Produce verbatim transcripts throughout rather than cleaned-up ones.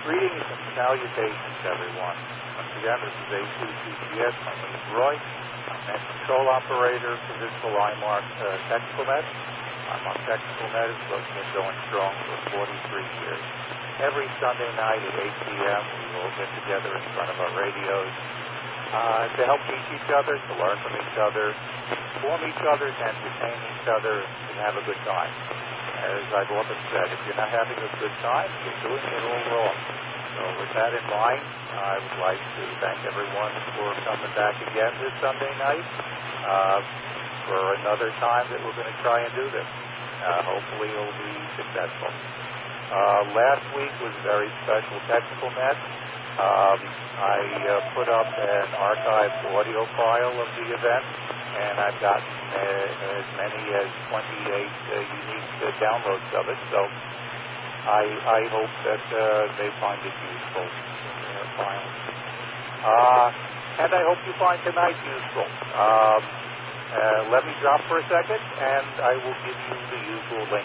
Greetings and salutations, everyone. Once again, this is A two C G S. My name is Roy. I'm an control operator for this Limark uh, Technical Net. Limark Technical Net has been going strong for forty-three years. Every Sunday night at eight p.m., we all get together in front of our radios uh, to help teach each other, to learn from each other, inform each other, to entertain each other, and have a good time. As I've often said, if you're not having a good time, you're doing it all wrong. So with that in mind, I would like to thank everyone for coming back again this Sunday night uh, for another time that we're going to try and do this. Uh, hopefully it will be successful. Uh, last week was a very special technical net. Um, I uh, put up an archived audio file of the event, and I've gotten uh, as many as twenty-eight uh, unique uh, downloads of it. So I, I hope that uh, they find it useful in their files. Uh, and I hope you find tonight useful. Um, uh, let me drop for a second, and I will give you the usual link.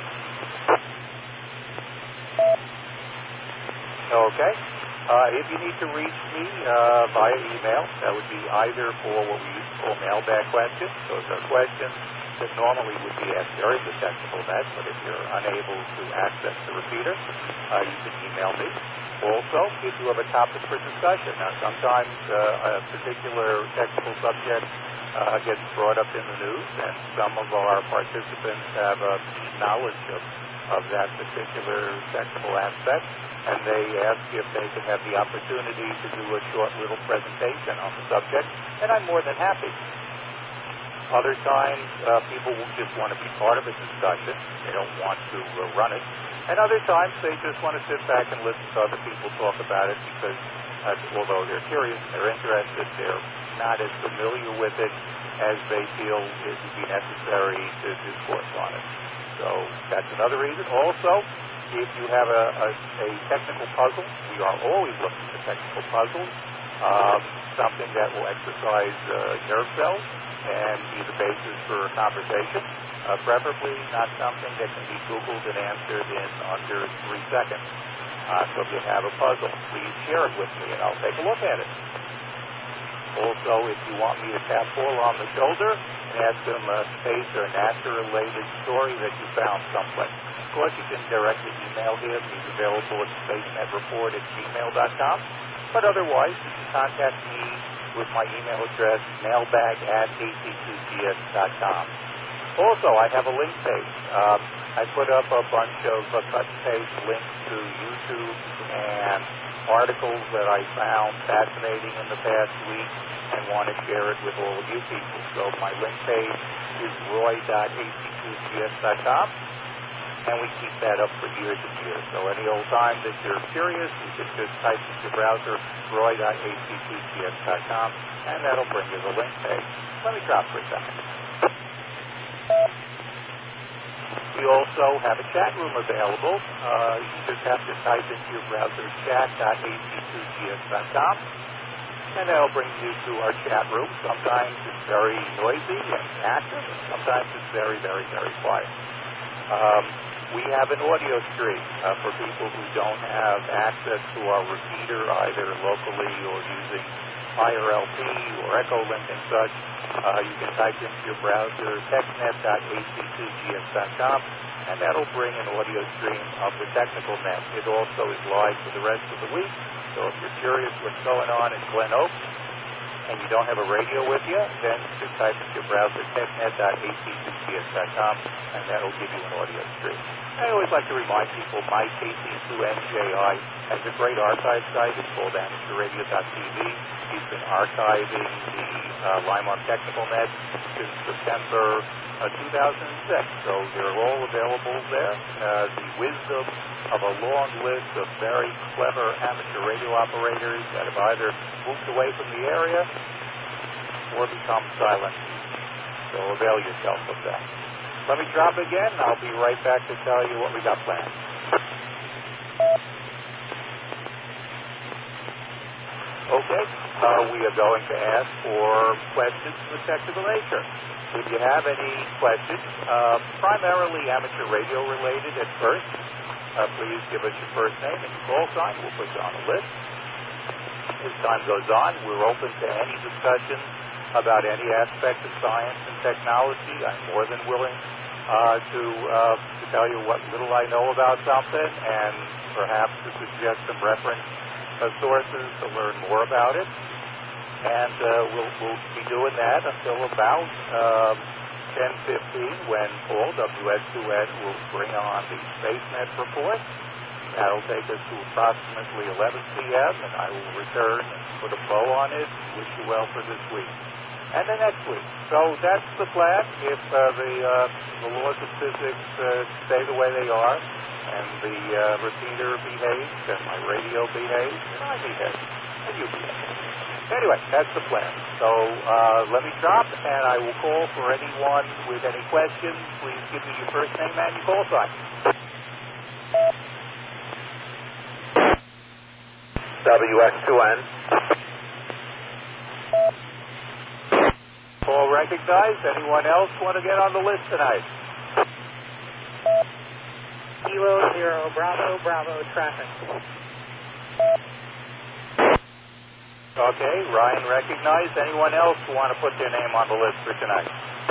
Okay. Uh, if you need to reach me uh, via email, that would be either for what we used to call mailbag questions. Those are questions that normally would be asked during the technical net, but if you're unable to access the repeater, uh, you can email me. Also, if you have a topic for discussion. Now, sometimes uh, a particular technical subject uh, gets brought up in the news, and some of our participants have a keen knowledge of, of that particular technical aspect, and they ask if they can have the opportunity to do a short little presentation on the subject, and I'm more than happy. Other times, uh, people will just want to be part of a discussion. They don't want to uh, run it. And other times, they just want to sit back and listen to other people talk about it because, uh, although they're curious and they're interested, they're not as familiar with it as they feel it would be necessary to discourse on it. So that's another reason. Also, if you have a, a, a technical puzzle, we are always looking for technical puzzles, um, something that will exercise uh, nerve cells and be the basis for a conversation, uh, preferably not something that can be Googled and answered in under three seconds. Uh, so if you have a puzzle, please share it with me and I'll take a look at it. Also, if you want me to tap Paul on the shoulder and ask him a space or NASA-related story that you found someplace. Of course, you can directly email him. He's available at spacenetreport at gmail dot com. But otherwise, you can contact me with my email address, mailbag at a c two g s dot com. Also, I have a link page. Um, I put up a bunch of uh, cut-and-paste links to YouTube and articles that I found fascinating in the past week and want to share it with all of you people. So my link page is roy dot a c two g s dot com, and we keep that up for years and years. So any old time that you're curious, you can just type in your browser roy dot a c two g s dot com, and that'll bring you the link page. Let me drop for a second. We also have a chat room available. Uh, you just have to type into your browser chat dot a c two g s dot com, and that'll bring you to our chat room. Sometimes it's very noisy and active, and sometimes it's very, very, very quiet. Um, we have an audio stream uh, for people who don't have access to our repeater either locally or using I R L P or Echolink and such. Uh, you can type into your browser technet dot a c two g s dot com, and that'll bring an audio stream of the technical net. It also is live for the rest of the week, so if you're curious what's going on in Glen Oak and you don't have a radio with you, then just type into your browser technet dot a c two g s dot com, and that'll give you an audio stream. I always like to remind people my K C two N J I has a great archive site. It's called amateur radio dot t v. He's been archiving the uh, Limark Technical Net since September uh, two thousand six, so they're all available there. Uh, the wisdom of a long list of very clever amateur radio operators that have either moved away from the area or become silent. So avail yourself of that. Let me drop again. I'll be right back to tell you what we got planned. Okay, uh, we are going to ask for questions of a technical nature. If you have any questions, uh, primarily amateur radio related at first, uh, please give us your first name and your call sign. We'll put you on the list. As time goes on, we're open to any discussion about any aspect of science and technology. I'm more than willing uh, to, uh, to tell you what little I know about something and perhaps to suggest some reference uh, sources to learn more about it. And uh, we'll, we'll be doing that until about um, ten fifteen when Paul, W S two N, will bring on the SpaceNet report. That'll take us to approximately eleven p.m., and I will return and put a bow on it and wish you well for this week and the next week. So that's the plan. If uh, the, uh, the laws of physics uh, stay the way they are, and the uh, repeater behaves, and my radio behaves, and I behave, and you behave. Anyway, that's the plan. So uh, let me stop, and I will call for anyone with any questions. Please give me your first name and your call sign. W S two N. Call recognized. Anyone else want to get on the list tonight? Kilo Zero Bravo Bravo traffic. Okay, Ryan recognized. Anyone else want to put their name on the list for tonight?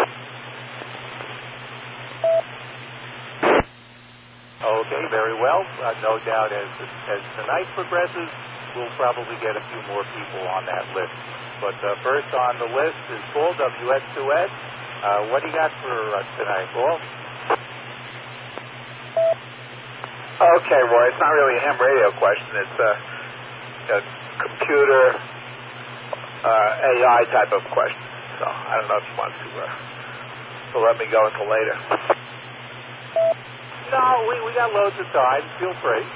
Okay, very well. Uh, no doubt as, as the night progresses, we'll probably get a few more people on that list. But uh, first on the list is Paul, W S two N. Uh, what do you got for us tonight, Paul? Okay, Roy, it's not really a ham radio question. It's a, a computer uh, A I type of question. So I don't know if you want to, uh, to let me go until later. No, we, we got loads of time. Feel free.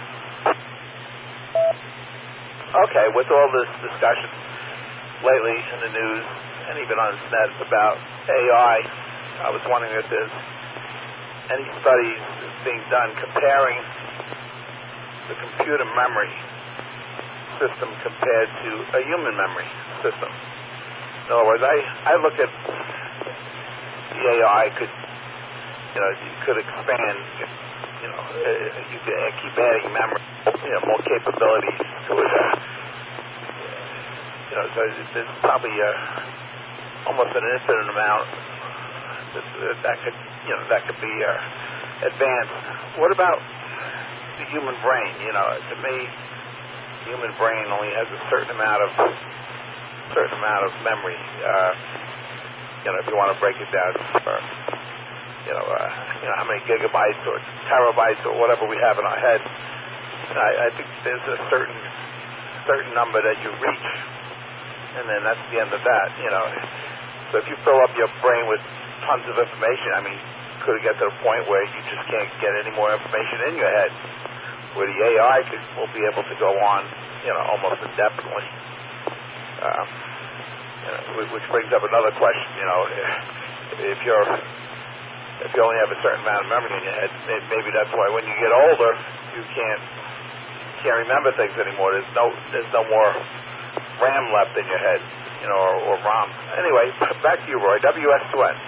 Okay, with all this discussion lately in the news and even on the net about A I, I was wondering if there's any studies being done comparing the computer memory system compared to a human memory system. In other words, I, I look at the A I could, you know, you could expand, you know, uh, you could keep adding memory, you know, more capabilities to it. Uh, you know, so there's probably uh, almost an infinite amount that, that could, you know, that could be uh, advanced. What about the human brain? You know, to me, the human brain only has a certain amount of certain amount of memory. Uh, you know, if you want to break it down, or, you know, uh, you know, how many gigabytes or terabytes or whatever we have in our head. I, I think there's a certain certain number that you reach, and then that's the end of that. You know, so if you fill up your brain with tons of information, I mean, could it get to the point where you just can't get any more information in your head, where the A I could, will be able to go on, you know, almost indefinitely. Um, you know, which brings up another question. You know, if you're if you only have a certain amount of memory in your head, maybe that's why when you get older, you can't can't remember things anymore. There's no there's no more RAM left in your head, you know, or, or ROM. Anyway, back to you, Roy. W S two N.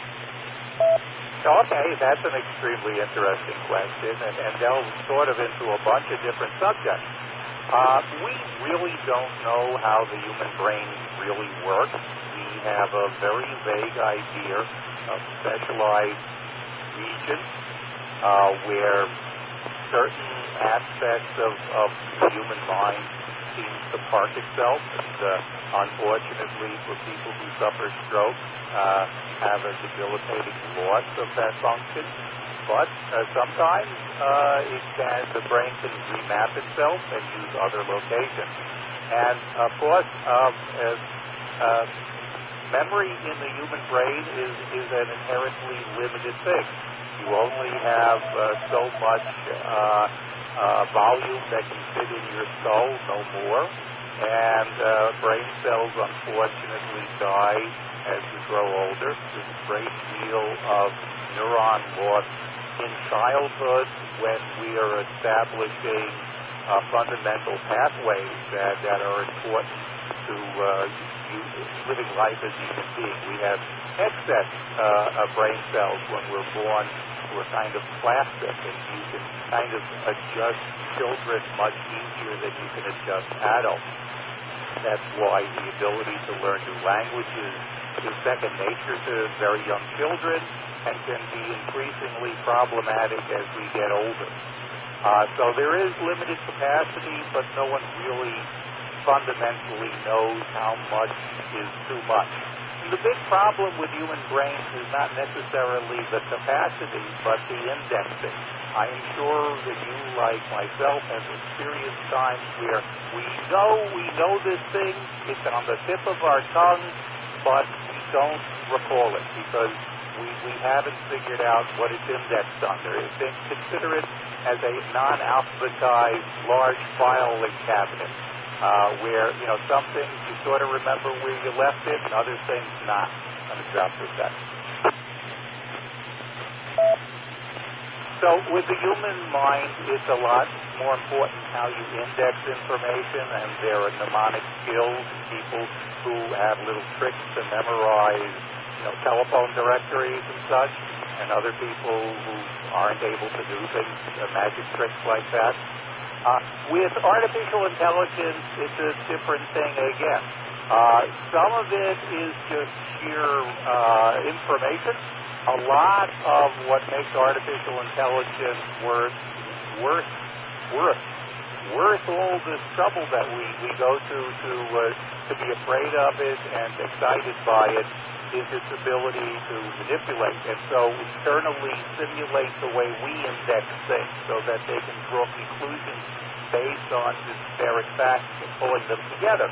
Okay, that's an extremely interesting question, and, and delves sort of into a bunch of different subjects. Uh, we really don't know how the human brain really works. We have a very vague idea of specialized regions uh, where certain aspects of, of the human mind seems to park itself, and uh, unfortunately for people who suffer stroke, uh, have a debilitating loss of that function. But uh, sometimes uh, it can, the brain can remap itself and use other locations. And of course, um, uh, uh, memory in the human brain is, is an inherently limited thing. You only have uh, so much uh, uh, volume that can fit in your skull, no more. And uh, brain cells, unfortunately, die as we grow older. There's a great deal of neuron loss in childhood when we are establishing uh, fundamental pathways that, that are important to uh, you, living life as a human being. We have excess uh, of brain cells when we're born who are kind of plastic, and you can kind of adjust children much easier than you can adjust adults. That's why the ability to learn new languages is second nature to very young children and can be increasingly problematic as we get older. Uh, so there is limited capacity, but no one really fundamentally knows how much is too much. And the big problem with human brains is not necessarily the capacity, but the indexing. I am sure that you, like myself, have experienced times where we know we know this thing, it's on the tip of our tongue, but we don't recall it because we, we haven't figured out what it's indexed under. Think, consider it as a non-alphabetized large filing cabinet. Uh, where, you know, some things you sort of remember where you left it, and other things not. Let me drop this back. So with the human mind, it's a lot more important how you index information, and there are mnemonic skills, people who have little tricks to memorize, you know, telephone directories and such, and other people who aren't able to do things, uh, magic tricks like that. Uh, with artificial intelligence, it's a different thing again. Uh, some of it is just sheer uh, information. A lot of what makes artificial intelligence worth, worth, worth, worth all this trouble that we, we go to to uh, to be afraid of it and excited by it is its ability to manipulate and so internally simulate the way we index things so that they can draw conclusions based on disparate facts and pulling them together.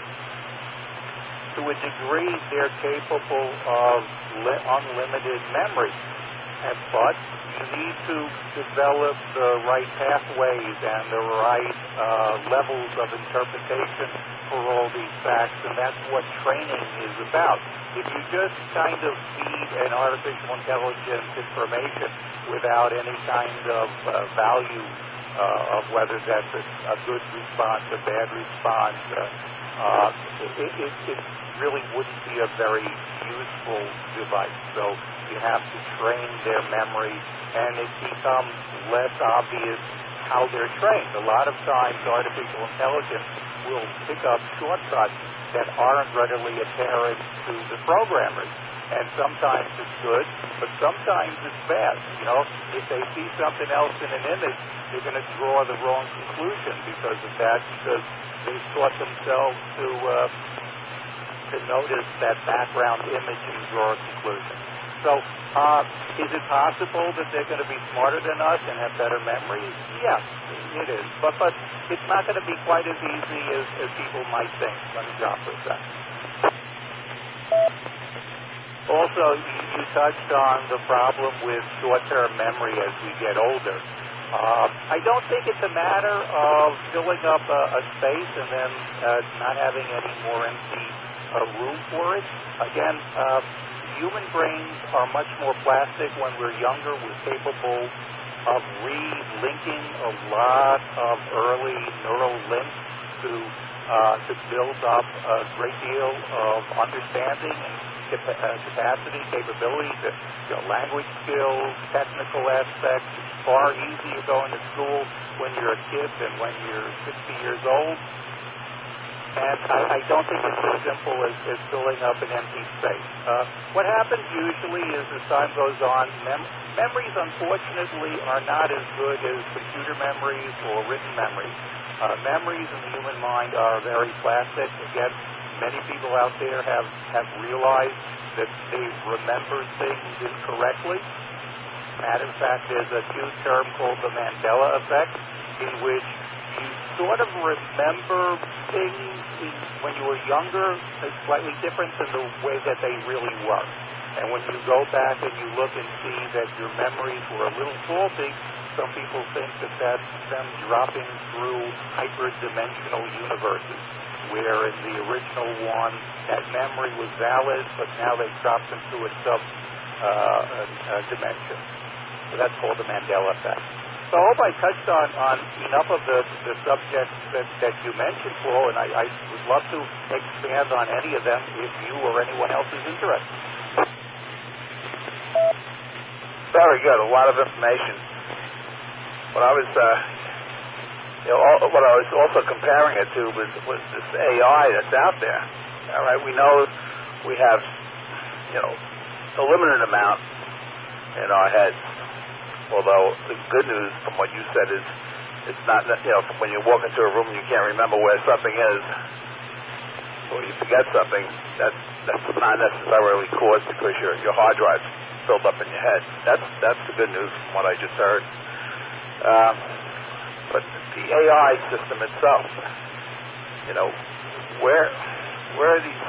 To a degree, they're capable of li- unlimited memory, and, but you need to develop the right pathways and the right uh, levels of interpretation for all these facts, and that's what training is about. If you just kind of feed an artificial intelligence information without any kind of uh, value uh, of whether that's a, a good response, a bad response, uh, uh, it, it, it really wouldn't be a very useful device. So you have to train their memory, and it becomes less obvious how they're trained. A lot of times artificial intelligence will pick up shortcuts that aren't readily apparent to the programmers. And sometimes it's good, but sometimes it's bad. You know, if they see something else in an image, they're going to draw the wrong conclusion because of that, because they taught themselves to uh, to notice that background image and draw a conclusion. So, uh, is it possible that they're going to be smarter than us and have better memories? Yes, it is. But but it's not going to be quite as easy as, as people might think. Let me drop for a second. Also, you touched on the problem with short-term memory as we get older. Uh, I don't think it's a matter of filling up a, a space and then uh, not having any more empty uh, room for it. Again, uh, human brains are much more plastic when we're younger. We're capable of relinking a lot of early neural links to uh, to build up a great deal of understanding and cap- uh, capacity, capability, to, you know, language skills, technical aspects. It's far easier going to school when you're a kid than when you're sixty years old. And I, I don't think it's as simple as, as filling up an empty space. Uh, what happens usually is as time goes on, mem- memories, unfortunately, are not as good as computer memories or written memories. Uh, memories in the human mind are very plastic. Again, many people out there have, have realized that they remember things incorrectly. Matter of fact, there's a new term called the Mandela effect, in which you sort of remember things in, when you were younger is slightly different than the way that they really were. And when you go back and you look and see that your memories were a little faulty, some people think that that's them dropping through hyperdimensional universes, where in the original one that memory was valid, but now they dropped into a sub uh, a, a dimension. So that's called the Mandela effect. So I hope I touched on, on enough of the, the subjects that, that you mentioned, Paul, and I, I would love to expand on any of them if you or anyone else is interested. Very good. A lot of information. What I was, uh, you know, all, what I was also comparing it to was, was this A I that's out there. All right, we know we have, you know, a limited amount in our heads. Although the good news from what you said is, it's not, you know, when you walk into a room and you can't remember where something is, or you forget something, that's that's not necessarily caused because your your hard drive's filled up in your head. That's that's the good news from what I just heard. Um, but the A I system itself, you know, where where are these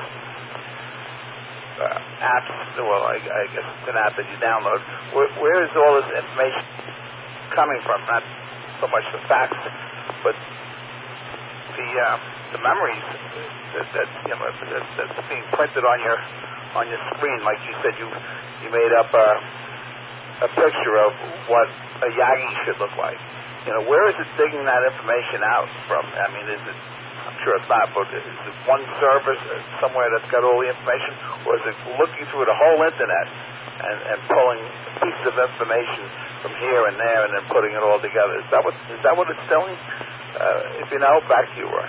uh, apps? Well, I, I guess it's an app that you download. Where, where is all this information coming from? Not so much the facts, but the uh, the memories that, that you know that, that's being printed on your on your screen. Like you said, you you made up a, a picture of what a Yagi should look like. You know, where is it digging that information out from? I mean, is it? I'm sure it's not, but is it one service somewhere that's got all the information, or is it looking through the whole internet and, and pulling pieces of information from here and there and then putting it all together? Is that what is that what it's doing? Uh, if you know, back to you, Roy.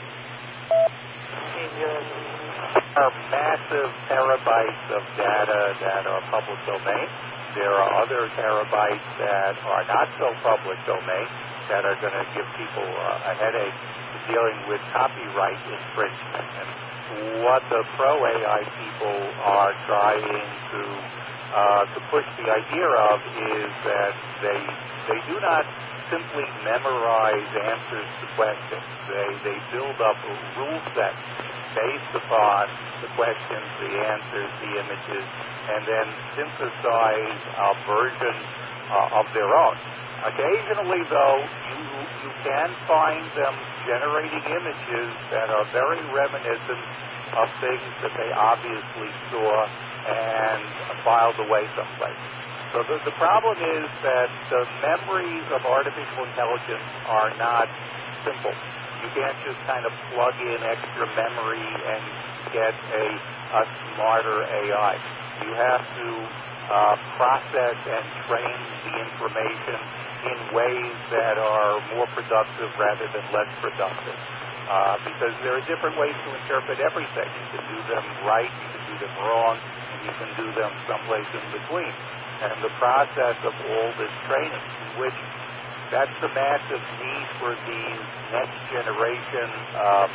There are massive terabytes of data that are public domain. There are other terabytes that are not so public domain that are going to give people uh, a headache dealing with copyright infringement. And what the pro-A I people are trying to uh, to push the idea of is that they they do not simply memorize answers to questions. They they build up a rule set based upon the questions, the answers, the images, and then synthesize a version uh, of their own. Occasionally, though, you you can find them generating images that are very reminiscent of things that they obviously saw and filed away someplace. So the, the problem is that the memories of artificial intelligence are not simple. You can't just kind of plug in extra memory and get a, a smarter A I. You have to uh, process and train the information in ways that are more productive rather than less productive. Uh, because there are different ways to interpret everything. You can do them right, you can do them wrong, and you can do them someplace in between. And the process of all this training, which that's the massive need for these next generation um,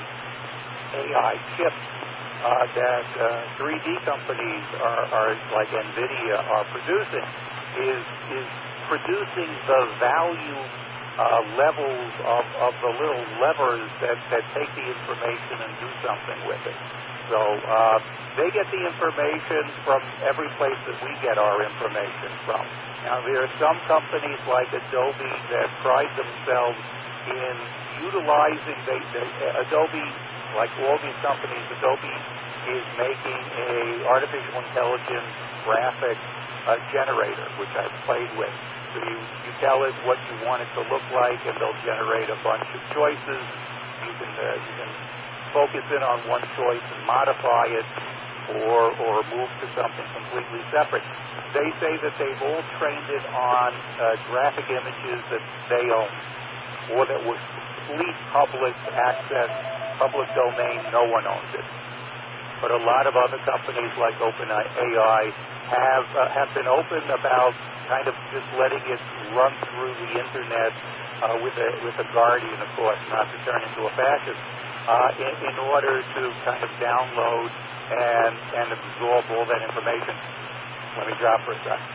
A I chips uh, that uh, three D companies are, are like NVIDIA are producing, is is producing the value uh, levels of, of the little levers that, that take the information and do something with it. So uh, they get the information from every place that we get our information from. Now, there are some companies like Adobe that pride themselves in utilizing, they, they, Adobe, like all these companies, Adobe is making a artificial intelligence graphic uh, generator, which I've played with. So you, you tell it what you want it to look like, and they'll generate a bunch of choices. You can, uh, you can focus in on one choice and modify it, or or move to something completely separate. They say that they've all trained it on uh, graphic images that they own, or that were complete public access, public domain, no one owns it. But a lot of other companies like OpenAI have uh, have been open about kind of just letting it run through the internet uh, with a with a guardian, of course, not to turn into a fascist, uh, in, in order to kind of download and and absorb all that information. Let me drop for a second.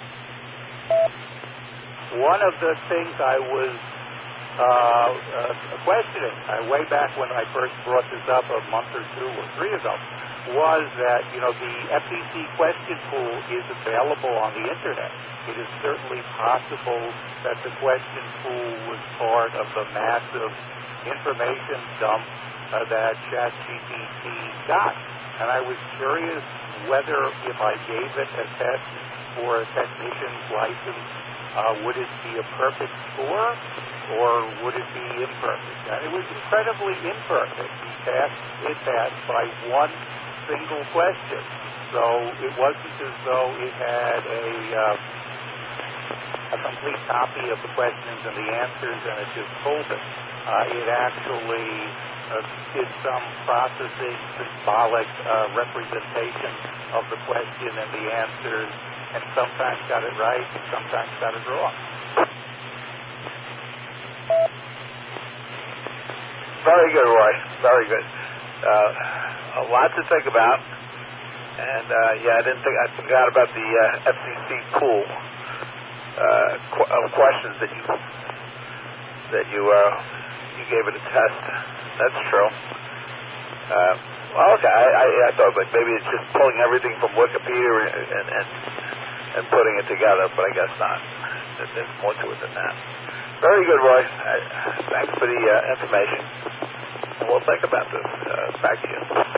One of the things I was uh, uh, questioning uh, way back when I first brought this up a month or two or three ago was that, you know, the F C C question pool is available on the internet. It is certainly possible that the question pool was part of the massive information dump uh, that ChatGPT got. And I was curious whether if I gave it a test for a technician's license, Uh, would it be a perfect score, or would it be imperfect? And it was incredibly imperfect. He passed, it passed by one single question. So it wasn't as though it had a, uh, a complete copy of the questions and the answers, and it just pulled it. Uh, it actually uh, did some processing, symbolic uh, representation of the question and the answers, and sometimes got it right and sometimes got it wrong. Very good, Roy. Very good. Uh, a lot to think about. And, uh, yeah, I didn't think, I forgot about the uh, F C C pool uh, qu- of questions that you, that you, uh, you gave it a test. That's true. Uh, well, okay, I, I, I thought like maybe it's just pulling everything from Wikipedia and, and, and, and putting it together, but I guess not. There's more to it than that. Very good, Roy. Uh, thanks for the uh, information. We'll think about this. Uh, back to you.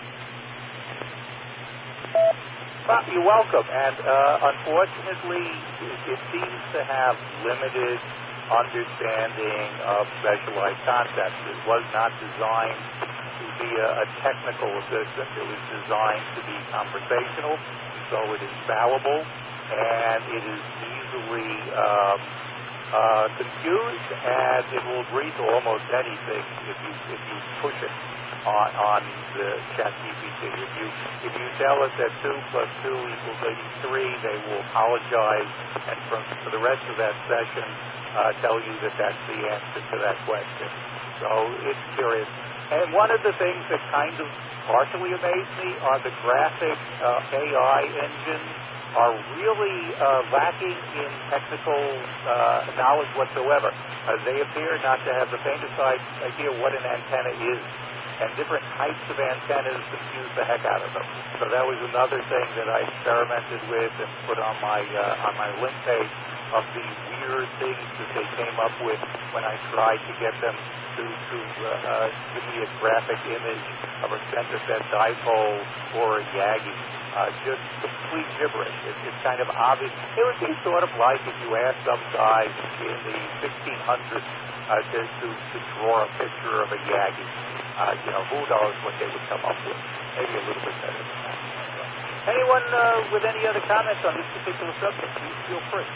Well, you're welcome. And uh, unfortunately, it, it seems to have limited understanding of specialized concepts. It was not designed to be a, a technical assistant. It was designed to be conversational, so it is fallible, and it is easily um, uh, confused, and it will agree to almost anything if you if you push it on on the ChatGPT. If you if you tell it that two plus two equals eighty-three, they will apologize, and from for the rest of that session, uh, tell you that that's the answer to that question. So it's curious. And one of the things that kind of partially amazed me are the graphic uh, A I engines are really uh, lacking in technical uh, knowledge whatsoever. Uh, they appear not to have the faintest idea what an antenna is, and different types of antennas confuse the heck out of them. So that was another thing that I experimented with and put on my uh, on my link page of these weird things that they came up with when I tried to get them to, to uh, uh, give me a graphic image of a center set dipole or a Yagi. Uh, just complete gibberish. It, it's kind of obvious. It would be sort of like if you asked some guy in the sixteen hundreds uh, to, to, to draw a picture of a Yagi. Uh, you know, who knows what they would come up with. Maybe a little bit better than that. Anyone uh, with any other comments on this particular subject, please feel free.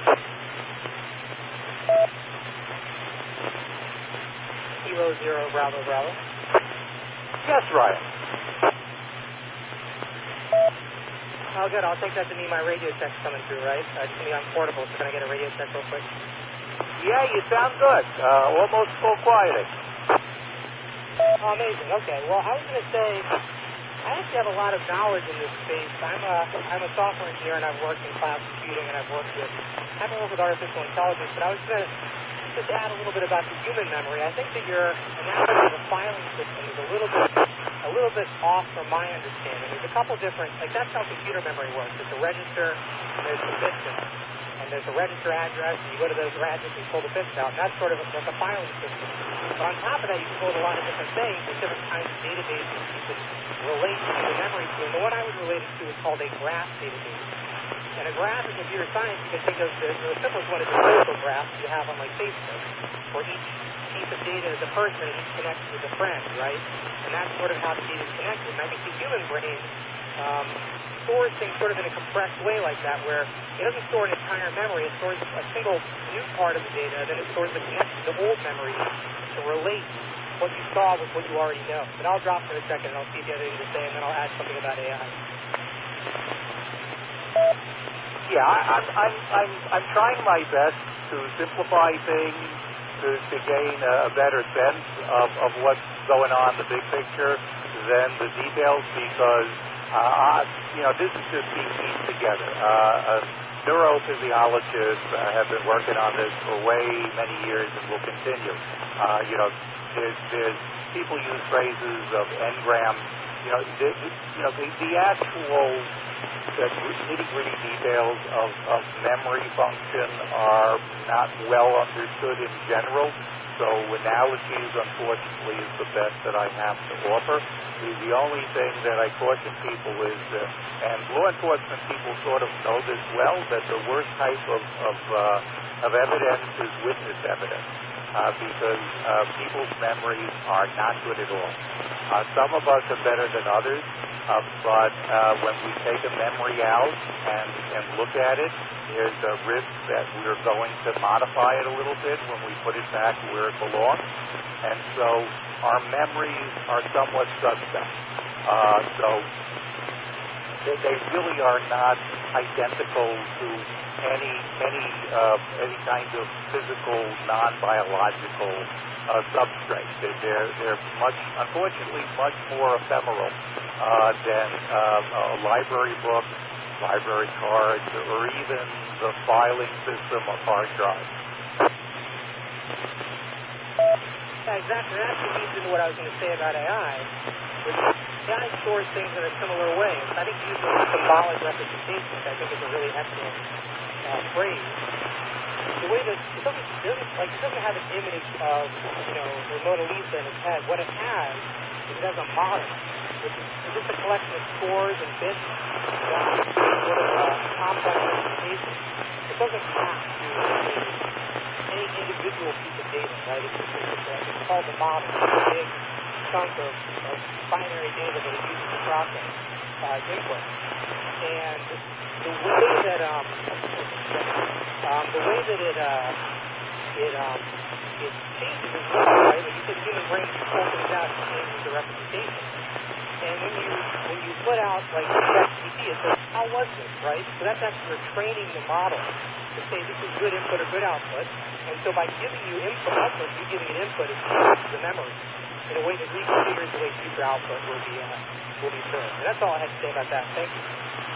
Kilo Zero Bravo Bravo. Yes, Ryan. Oh, good. I'll take that to mean my radio check's coming through, right? Uh, it's going to be on portable, so can I get a radio check real quick? Yeah, you sound good. Uh, almost full quieting. Oh, amazing. Okay. Well, I was going to say, I actually have a lot of knowledge in this space. I'm a, I'm a software engineer, and I've worked in cloud computing, and I've worked with, I haven't worked with artificial intelligence, but I was going to just add a little bit about the human memory. I think that your analogy of a filing system is a little bit a little bit off from my understanding. There's a couple different, like that's how computer memory works. There's a register, and there's the bits, and, and there's a register address, and you go to those addresses and pull the bits out, and that's sort of like a filing system. But on top of that, you can build a lot of different things with different kinds of databases you can relate to the memory to. And the one I was related to is called a graph database. And a graph in computer science, you can think of the, the simplest one is a social graph you have on like Facebook, where each piece of data is a person and each connects with a friend, right? And that's sort of how the data is connected. And I think the human brain um, stores things sort of in a compressed way like that, where it doesn't store an entire memory. It stores a single new part of the data, and then it stores the connection to old memories to relate what you saw with what you already know. But I'll drop for a second, and I'll see if you have anything to say, and then I'll add something about A I. Yeah, I, I'm, I'm, I'm, I'm trying my best to simplify things, to, to gain a better sense of, of what's going on in the big picture than the details, because, uh, you know, this is just being pieced together. Uh, uh, neurophysiologists uh, have been working on this for way many years and will continue. Uh, you know, there's, there's people use phrases of engrams. You know, the, you know, the, the actual the nitty-gritty details of, of memory function are not well understood in general. So so analogies, unfortunately, is the best that I have to offer. The, the only thing that I caution people is, uh, and law enforcement people sort of know this well, that the worst type of, of, uh, of evidence is witness evidence. Uh, because uh, people's memories are not good at all. Uh, some of us are better than others, uh, but uh, when we take a memory out and, and look at it, there's a risk that we're going to modify it a little bit when we put it back where it belongs. And so our memories are somewhat suspect. Uh, so they, they really are not identical to any any uh, any kind of physical, non-biological uh, substrate. They're, they're they're much, unfortunately, much more ephemeral uh, than uh, a library book, library cards, or even the filing system of hard drives. Yeah, exactly. That actually leads into what I was going to say about A I, which A I stores things in a similar way. I think using symbolic representation, which I think is a really excellent uh, phrase. The way that it doesn't, it doesn't like it doesn't have an image of, you know, the Mona Lisa in its head. What it has is it has a model, which is just a collection of scores and bits that sort of uh, complex representation. It doesn't have to any individual piece of data, right? It's, just, it's, uh, it's called a model. It's a big chunk of, of binary data that it uses to process uh, input. And the way that um, um, the way that it uh, it um, it changes as well, right? Like you said, the human brain pulls things out and changes the representation. And when you when you put out like ChatGPT, it says, how was this, right? So that's actually you're training the model to say this is good input or good output. And so by giving you input output, you giving it input, it changes the memory in a way that reconfigures the way future output will be uh, will be served. And that's all I had to say about that. Thank you.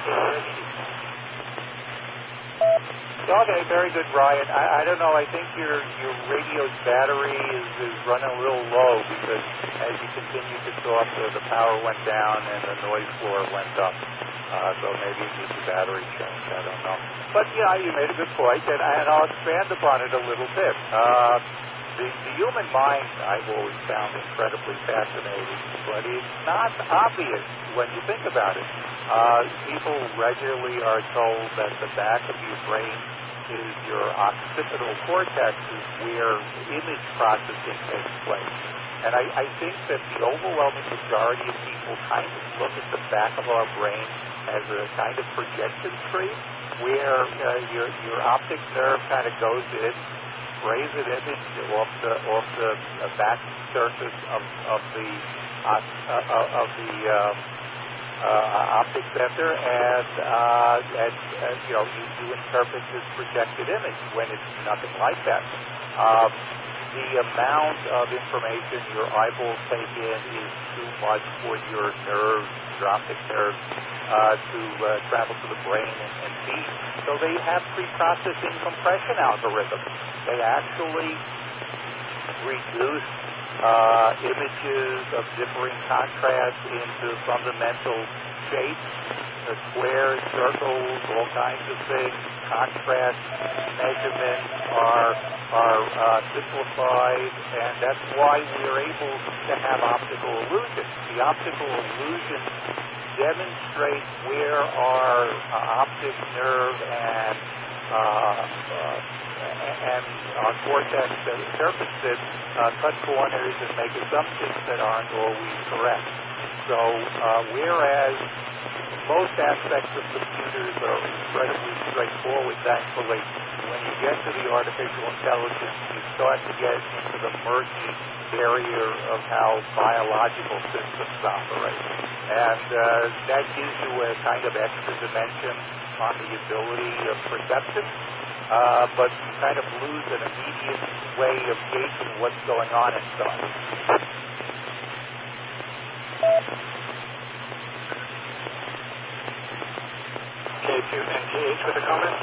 Okay, very good, Brian. I, I don't know. I think your your radio's battery is, is running a little low because as you continue to talk, the, the power went down and the noise floor went up. Uh, so maybe it needs a battery change. I don't know. But yeah, you made a good point, and, and I'll expand upon it a little bit. Uh, The, the human mind, I've always found incredibly fascinating, but it's not obvious when you think about it. Uh, people regularly are told that the back of your brain is your occipital cortex, is where image processing takes place. And I, I think that the overwhelming majority of people kind of look at the back of our brain as a kind of projection screen where uh, your, your optic nerve kind of goes in, sprays an image off the off the uh, back surface of of the uh, uh, of the um, uh, optic center, and uh, and uh, you know you, you interpret this projected image when it's nothing like that. Um, the amount of information your eyeballs take in is too much for your nerves, your optic nerves, uh, to uh, travel to the brain and, and feed. So they have pre-processing compression algorithms. They actually reduce uh, images of differing contrast into fundamental shapes, uh, squares, circles, all kinds of things. Contrast measurements are are uh, simplified, and that's why we are able to have optical illusions. The optical illusion demonstrates where our uh, optic nerve and uh, uh, and our cortex that interprets it uh, cut corners and make assumptions that aren't always correct. So uh, whereas most aspects of computers are incredibly straightforward, thankfully, when you get to the artificial intelligence, you start to get into the murky area of how biological systems operate. And uh, that gives you a kind of extra dimension on the ability of perception, uh, but you kind of lose an immediate way of gauging what's going on inside. K two N T H with a comment?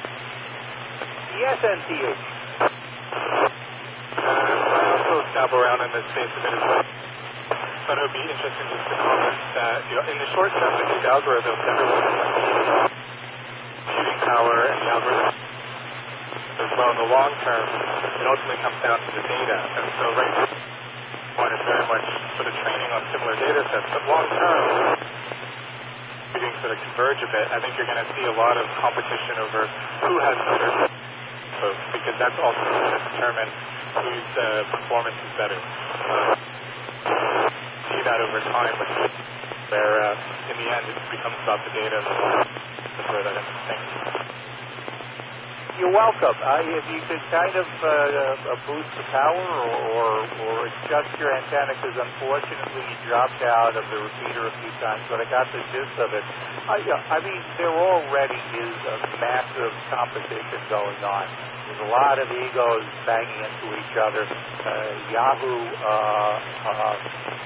Yes, N T H. Uh, I also dabble around in this space a bit as well. Thought it would be interesting just to comment that, you know, in the short term, with these algorithms, everyone is competing on computing power and the algorithm. as well. In the long term, it ultimately comes down to the data. And so right now, one is very much sort of training on similar data sets, but long term, being sort of converge a bit, I think you're going to see a lot of competition over who has better folks, because that's also going to determine whose uh, performance is better. Uh, see that over time, where uh, in the end it becomes about the data. That's where that is. Thanks. You're welcome. Uh, if you could kind of uh, uh, boost the power or, or, or adjust your antenna, because unfortunately you dropped out of the repeater a few times, but I got the gist of it. Uh, yeah, I mean, there already is a massive competition going on. There's a lot of egos banging into each other. Uh, Yahoo, uh, uh,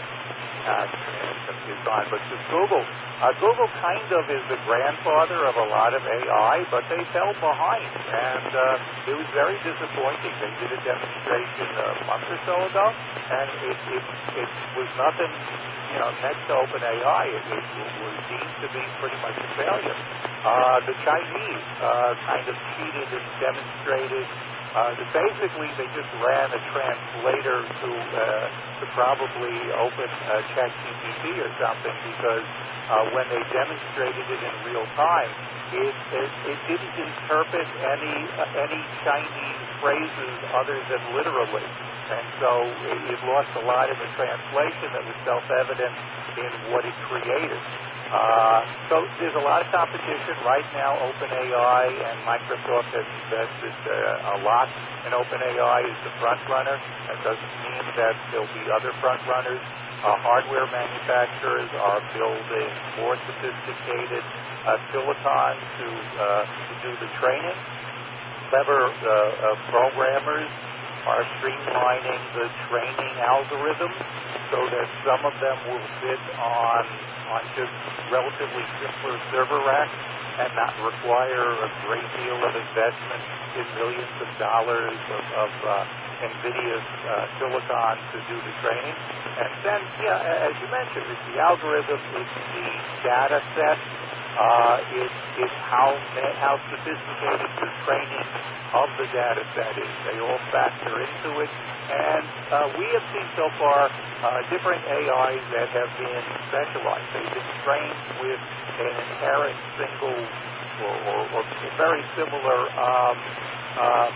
uh, is gone, but just Google. Uh, Google kind of is the grandfather of a lot of A I, but they fell behind, and uh, it was very disappointing. They did a demonstration a month or so ago, and it, it, it was nothing, you know, next to OpenAI. It, it, it was deemed to be pretty much a failure. Uh, the Chinese uh, kind of cheated and demonstrated Uh, that basically they just ran a translator to uh, to probably open uh, ChatGPT or something, because uh, when they demonstrated it in real time, it it, it didn't interpret any uh, any Chinese phrases other than literally, and so it, it lost a lot in the translation that was self-evident in what it created. Uh, so there's a lot of competition right now. OpenAI and Microsoft has invested uh, a lot in OpenAI as the front runner. That doesn't mean that there'll be other front runners. Uh, hardware manufacturers are building more sophisticated uh, silicon to, uh, to do the training. Clever uh, uh, programmers are streamlining the training algorithms so that some of them will fit on on just relatively simpler server racks and not require a great deal of investment in millions of dollars of, of uh, NVIDIA's uh, silicon to do the training. And then, yeah, as you mentioned, it's the algorithm, it's the data set, uh, it's, it's how, how sophisticated the training of the data set is. They all factor into it. And uh, we have seen so far uh, different A Is that have been specialized. They've been trained with an inherent single or, or, or very similar um, um,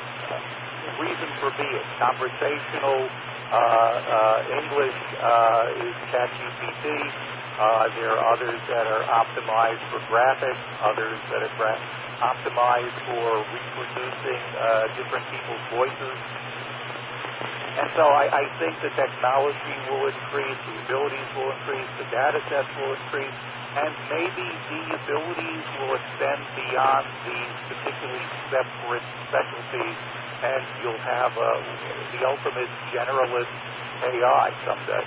uh, reason for being. Conversational uh, uh, English uh, is ChatGPT. Uh, there are others that are optimized for graphics, others that are gra- optimized for reproducing uh, different people's voices. And so I, I think the technology will increase, the abilities will increase, the data sets will increase, and maybe the abilities will extend beyond these particularly separate specialties, and you'll have uh, the ultimate generalist A I someday.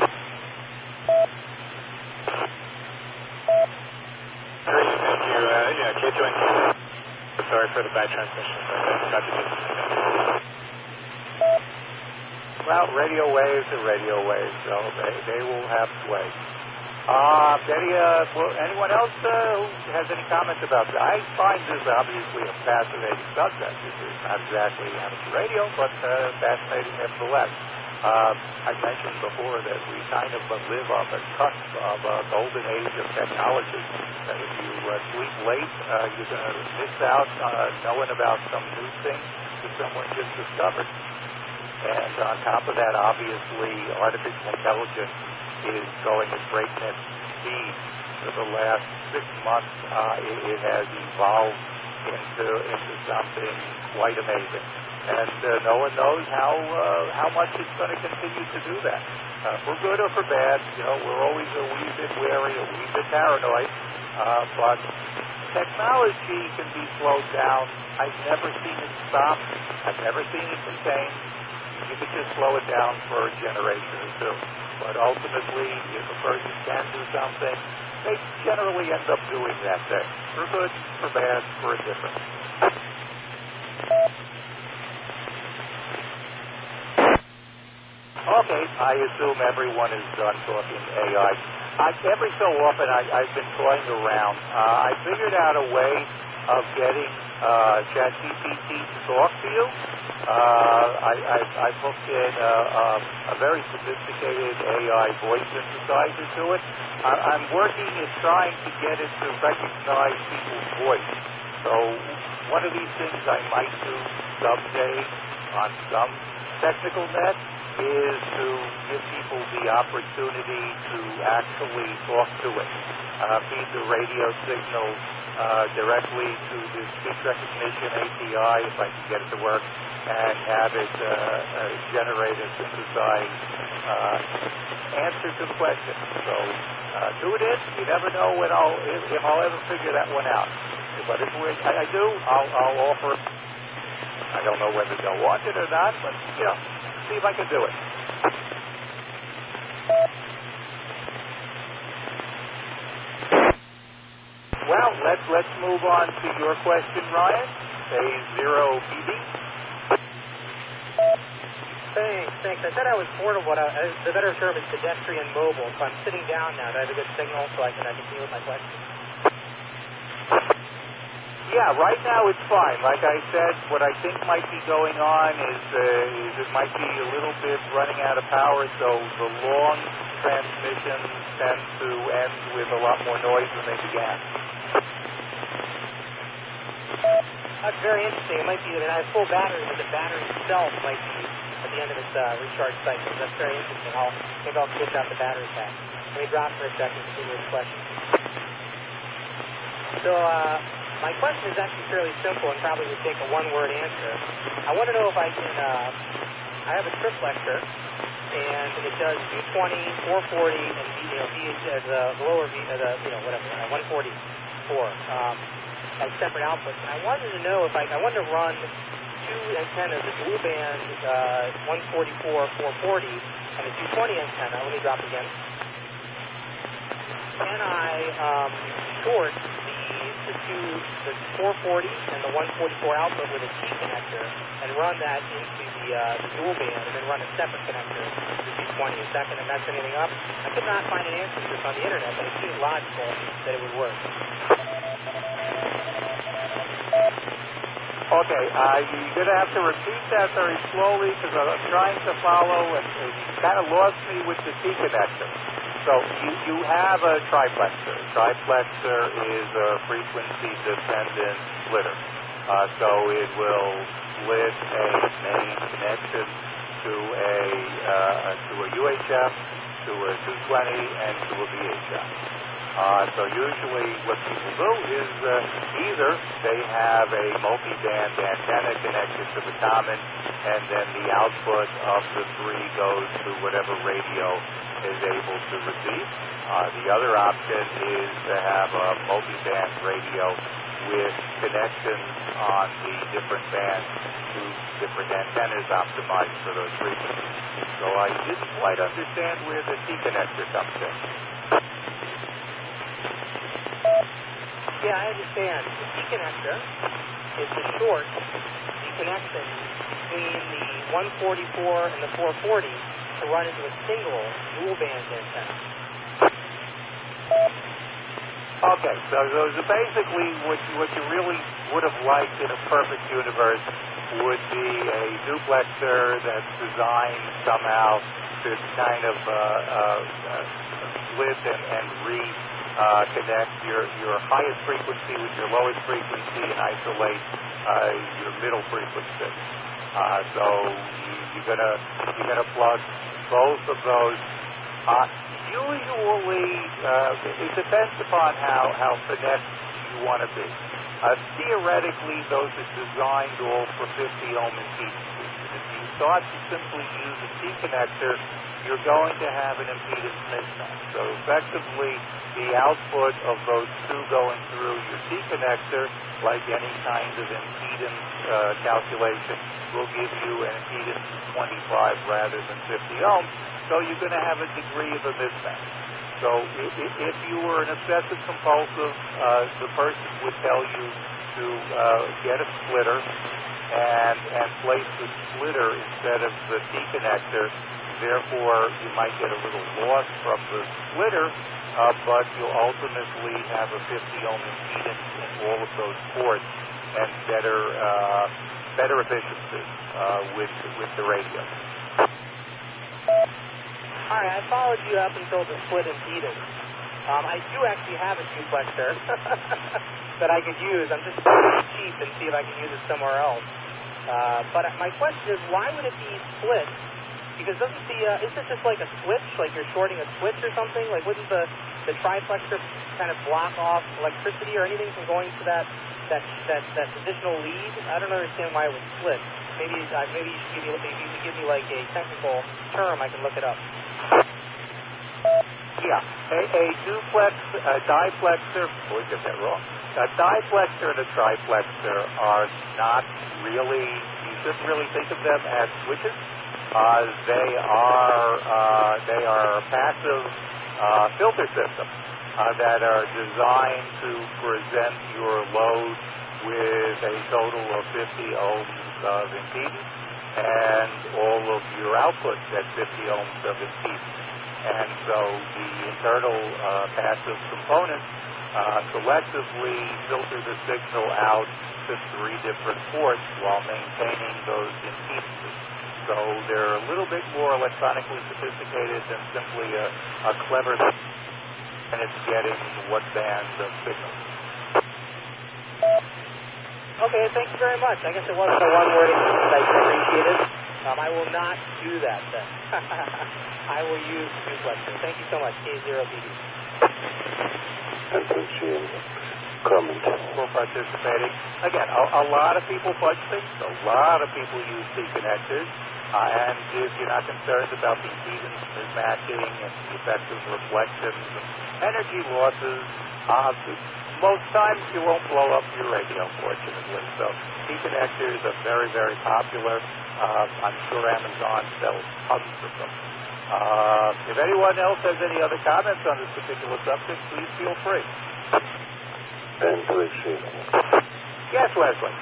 Great, thank you. Uh, yeah, K two N K. Sorry for the bad transmission. Got to do Well, radio waves are radio waves, so they, they will have sway. Uh, any, uh, well, anyone else uh, who has any comments about that? I find this obviously a fascinating subject. This is not exactly amateur radio, but uh, fascinating nevertheless. Uh, I mentioned before that we kind of live on the cusp of a golden age of technology. That if you uh, sleep late, uh, you're going to miss out uh, knowing about some new thing that someone just discovered. And on top of that, obviously, artificial intelligence is going at breakneck speed. For the last six months, uh, it, it has evolved into into something quite amazing. And uh, no one knows how uh, how much it's going to continue to do that. Uh, for good or for bad, you know, we're always a wee bit wary, a wee bit paranoid. Uh, but technology can be slowed down. I've never seen it stop. I've never seen it contained. You could just slow it down for a generation or two. But ultimately, if a person can do something, they generally end up doing that thing. For good, for bad, for indifferent. Okay, I assume everyone is done talking A I. I, every so often I, I've been toying around. Uh, I figured out a way of getting uh, ChatGPT to talk to you. Uh, I, I, I've hooked in a, a, a very sophisticated A I voice synthesizer to it. I, I'm working at trying to get it to recognize people's voice. So one of these things I might do someday on some technical net is to give people the opportunity to actually talk to it, uh, feed the radio signals uh, directly to the speech recognition A P I, if I can get it to work, and have it uh, uh, generate a synthesized uh, answer to the question. So uh, do it in. You never know when I'll if, if I'll ever figure that one out. But if we, I, I do, I'll, I'll offer. I don't know whether they'll want it or not, but you know. See if I can do it. Well, let's let's move on to your question, Ryan. Say zero P D. Thanks, thanks. I said I was portable. I, I, the better term is pedestrian mobile. So I'm sitting down now. Do I have a good signal so I can I continue with my question? Yeah, right now it's fine. Like I said, what I think might be going on is, uh, is it might be a little bit running out of power, so the long transmissions tend to end with a lot more noise than they began. That's very interesting. It might be that I have full battery, but the battery itself might be at the end of its uh, recharge cycle. That's very interesting. I'll, maybe I'll switch out the battery pack. Let me drop for a second and continue with the question. So, uh... my question is actually fairly simple and probably would take a one-word answer. I want to know if I can, uh, I have a triplexer, and it does V twenty, four forty, and V, you know, V as a lower V, as a, you know, whatever, uh, one forty-four, um, as separate outputs. And I wanted to know if I, I wanted to run two antennas, a dual band, uh, one forty-four, four forty, and a two twenty antenna. Let me drop again. Can I, um, short the two, the four forty and the one forty-four output with a T connector and run that into the, uh, the dual band and then run a separate connector to the two twenty. Is that going to mess anything up? I could not find an answer to this on the internet, but it seems logical that it would work. Okay, uh, you're going to have to repeat that very slowly because I'm trying to follow and it kind of lost me with the T connector. So you, you have a triplexer. Triplexer is a frequency-dependent splitter. Uh, so it will split a main connection to a uh, to a U H F, to a two twenty, and to a V H F. Uh, so usually what people do is uh, either they have a multi-band antenna connected to the common, and then the output of the three goes to whatever radio is able to receive. Uh, the other option is to have a multi-band radio with connections on the different bands to different antennas optimized for those frequencies. So I didn't quite understand where the T connector comes in. Yeah, I understand. The T connector is the short, the connection between the one forty-four and the four forty to run into a single dual band antenna. Okay, so, so basically what you, what you really would have liked in a perfect universe would be a duplexer that's designed somehow to kind of uh, uh, uh, split and, and re uh, connect your, your highest frequency with your lowest frequency and isolate uh, your middle frequency. Uh, so you, you're gonna you're gonna plug both of those. Uh, usually, uh, it depends upon how how finesse you want to be. Uh, theoretically, those are designed all for fifty ohm impedances. And if you start to simply use a T connector, you're going to have an impedance mismatch. So effectively, the output of those two going through your T connector, like any kind of impedance uh, calculation, will give you an impedance of twenty-five rather than fifty ohms. So you're going to have a degree of a mismatch. So if you were an obsessive compulsive, uh, the person would tell you to uh, get a splitter and and place the split splitter instead of the T-connector. Therefore, you might get a little loss from the splitter, uh, but you'll ultimately have a fifty ohm impedance in all of those ports and better uh, better efficiency uh, with with the radio. All right, I followed you up until the split impedance. Um, I do actually have a duplexer that I could use. I'm just cheap and see if I can use it somewhere else. Uh, but my question is, why would it be split? Because doesn't the uh, isn't it just like a switch, like you're shorting a switch or something? Like wouldn't the the triplexer kind of block off electricity or anything from going to that that that, that additional lead? I don't understand why it would split. Maybe uh, maybe you should give me maybe you should give me like a technical term. I can look it up. Yeah, a, a duplex, a diplexer, boy, get that wrong. A diplexer and a triplexer are not really, you shouldn't really think of them as switches. Uh, they are uh, they are a passive uh, filter system uh, that are designed to present your load with a total of fifty ohms of impedance and all of your outputs at fifty ohms of impedance. And so the internal uh, passive components uh, selectively filter the signal out to three different ports while maintaining those impedances. So they're a little bit more electronically sophisticated than simply a, a clever and it's getting what band of signal. Okay, thank you very much. I guess it wasn't a one-wording I appreciate it. Um, I will not do that then. I will use duplexer. Thank you so much, K zero B D. And Jim, comment. For participating. Again, a, a lot of people fudge things. A lot of people use T-connectors. Uh, and if you're not concerned about the impedance mismatching and the effects of reflections and energy losses, uh, most times you won't blow up your radio, fortunately. So T-connectors are very, very popular. Uh, I'm sure Amazon sells tons of them. Uh, if anyone else has any other comments on this particular subject, please feel free. And Wesley. Yes, Wesley.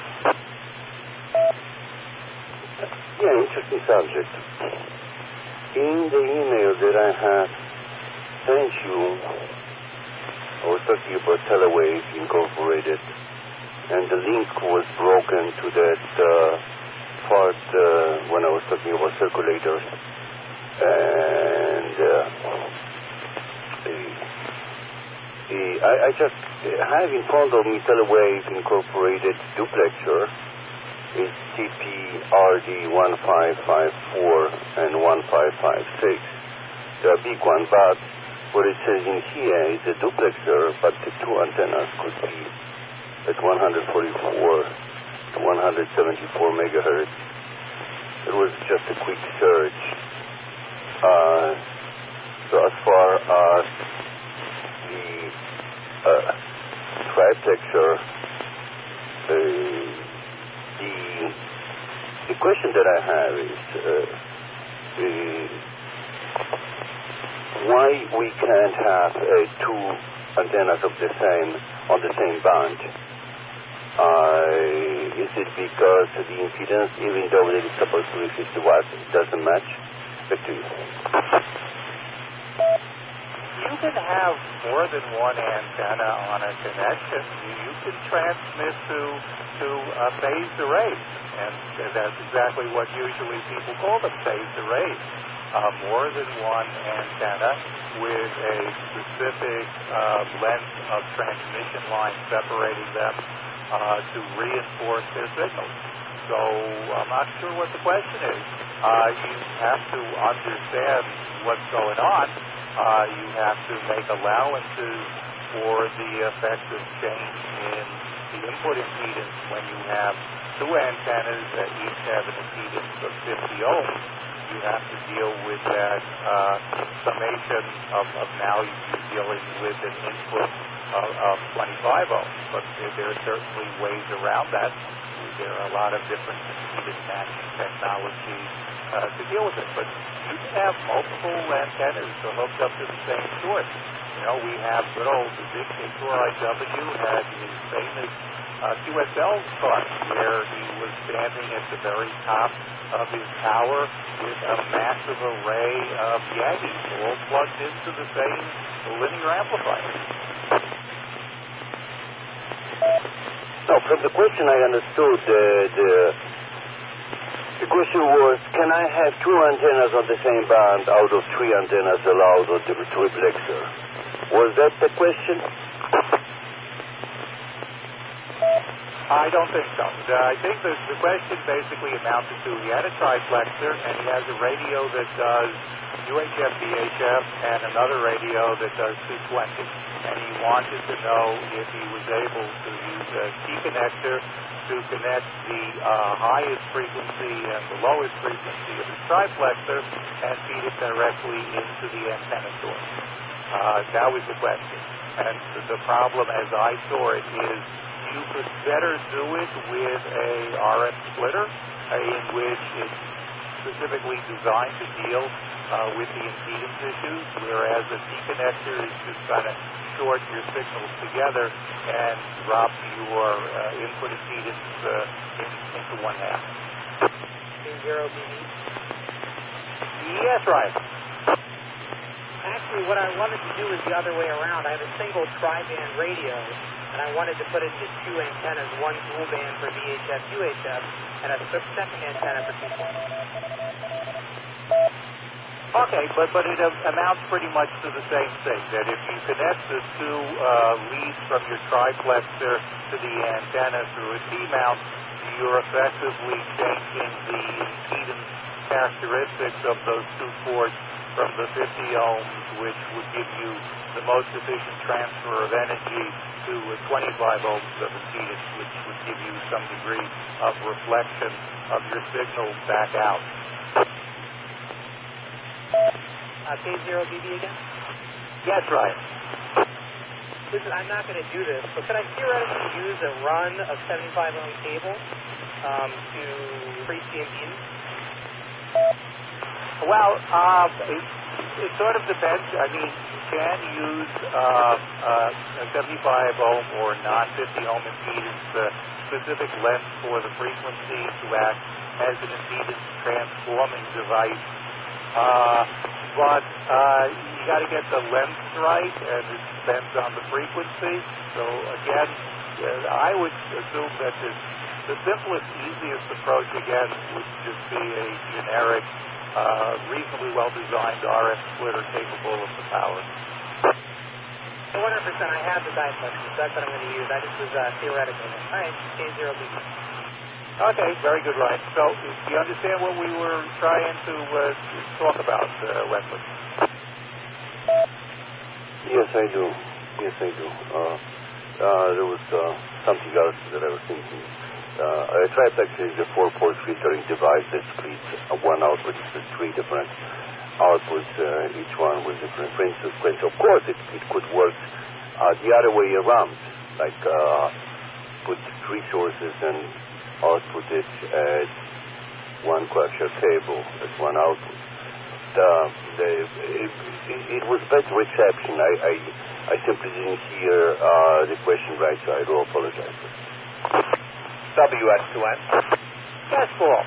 Yeah, interesting subject. In the email that I have sent you, I was talking about Telewave Incorporated, and the link was broken to that uh, part uh, when I was talking about circulators. And uh, I, I just have in front of me Telewave Incorporated duplexer. It's T P R D one five five four and one five five six. They're a big one, but what it says in here is a duplexer, but the two antennas could be at one forty-four to one seventy-four megahertz. It was just a quick search. Uh, so as far as the uh, triplexer, uh, the the question that I have is uh, uh, why we can't have uh, two antennas of the same on the same band? Uh, is it because the impedance, even though it is supposed to be fifty watts, it doesn't match? Back to you. You can have more than one antenna on a connection. You can transmit to to uh, phased arrays, and that's exactly what usually people call them, phased arrays. Uh, more than one antenna with a specific uh, length of transmission line separating them uh, to reinforce their signals. So I'm not sure what the question is. Uh, you have to understand what's going on. Uh, you have to make allowances for the effect of change in the input impedance when you have two antennas that each have an impedance of fifty ohms. You have to deal with that uh, summation of, of now you're dealing with an input of, of twenty-five ohms. But there, there are certainly ways around that, there are a lot of different impedance matching technology uh, to deal with it. But you can have multiple antennas hooked up to the same source. You know, we have good old Vic Victor I W had his famous uh, Q S L chart where he was standing at the very top of his tower with a massive array of Yagis all plugged into the same linear amplifier. No, from the question I understood, uh, the, the question was, can I have two antennas on the same band out of three antennas allowed on the triplexer? Was that the question? I don't think so. Uh, I think the, the question basically amounted to he had a triplexer and he has a radio that does U H F, V H F, and another radio that does two twenty. And he wanted to know if he was able to use a key connector to connect the uh, highest frequency and the lowest frequency of his triplexer and feed it directly into the antenna source. Uh, that was the question. And the problem, as I saw it, is you could better do it with a R F splitter uh, in which it's specifically designed to deal uh, with the impedance issues, whereas a T connector is just kind of short your signals together and drop your uh, input impedance uh, in, into one half. Zero B B? Yes, right. Actually, what I wanted to do is the other way around. I have a single tri-band radio, and I wanted to put it into two antennas, one dual band for V H F, U H F, and a second antenna for two twenty. Okay, but, but it uh, amounts pretty much to the same thing, that if you connect the two uh, leads from your triplexer to the antenna through a T-mount, you're effectively changing the impedance characteristics of those two ports from the fifty ohms, which would give you the most efficient transfer of energy, to a twenty-five ohms of impedance, which would give you some degree of reflection of your signal back out. Uh, K zero B B again? Yes, right. Listen, I'm not going to do this, but could I theoretically use a run of seventy-five ohm cable um, to increase the impedance? Well, um, it, it sort of depends. I mean, you can use uh, uh, a seventy-five ohm or non fifty ohm impedance uh, specific length for the frequency to act as an impedance transforming device. Uh, but uh, you got to get the length right, and it depends on the frequency. So again, uh, I would assume that the, the simplest, easiest approach again would just be a generic, uh, reasonably well-designed R F splitter capable of the power. one hundred percent I have the diplex, so that's what I'm going to use. I just was uh, theoretical. All right, K zero B. Okay, very good, Ryan. So, do you understand what we were trying to uh, talk about, uh, Wesley? Yes, I do. Yes, I do. Uh, uh, there was uh, something else that I was thinking. Uh, a triplex is a four-port filtering device that splits uh, one output into three different outputs, uh, each one with different frequency. Of course, it, it could work uh, the other way around, like uh, put three sources and output it as one coaxial cable, as one output. The, the, it, it was bad reception. I, I, I simply didn't hear uh, the question right, so I do apologize. W S two N. Yes, Paul.